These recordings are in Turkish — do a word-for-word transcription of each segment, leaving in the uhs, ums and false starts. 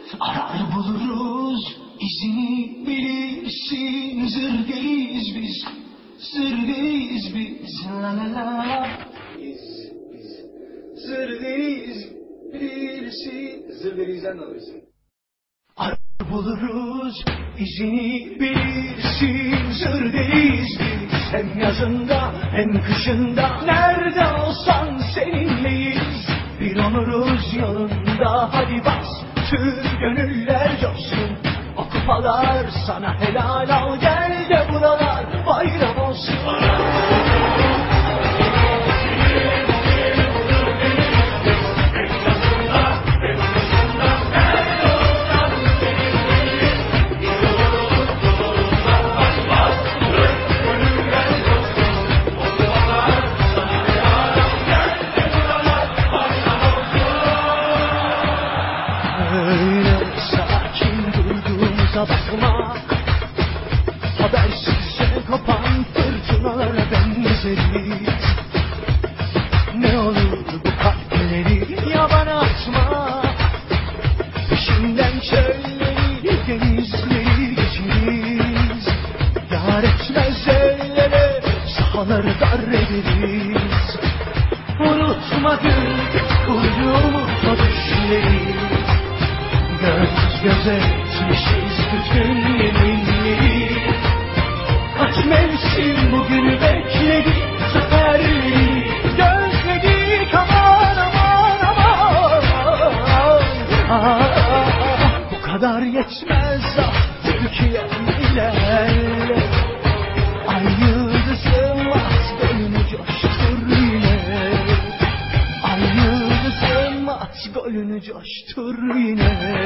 Arar buluruz izini bilirsin. Zır değiliz biz, zır değiliz biz. La la la. Biz, biz zır değiliz bilirsin. Zır değilizden de alırsın. Arar buluruz izini bilirsin. Zır değiliz biz. Hem yazında hem kışında, nerede olsan seninleyiz. Bir onuruz yolunda, hadi bas tüm gönüller coşsun. O kupalar sana helal, al gel de buralar bayram olsun. Bakma, habersizce kopan fırtınalara benzeriz. Ne olur bu kalpleri yabana atma. Peşinden çölleri, denizleri geçeriz. Yar etmez ellere, sahaları dar ederiz. Unutmadık kurduğumuz o düşleri. Göz göze etmişiz bütün yeminleri. Kaç mevsim bugünü bekledik, zaferleri gözledik. Aman aman aman, ah, bu kadar yetmez ah Türkiye'm ilerle. Ay yıldızım at golünü coştur yine. Ay yıldızım at golünü coştur yine.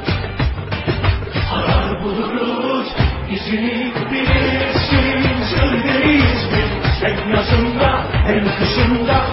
Arar buluruz izini bilirsin. Zır değiliz biz, hem yazında hem kışında.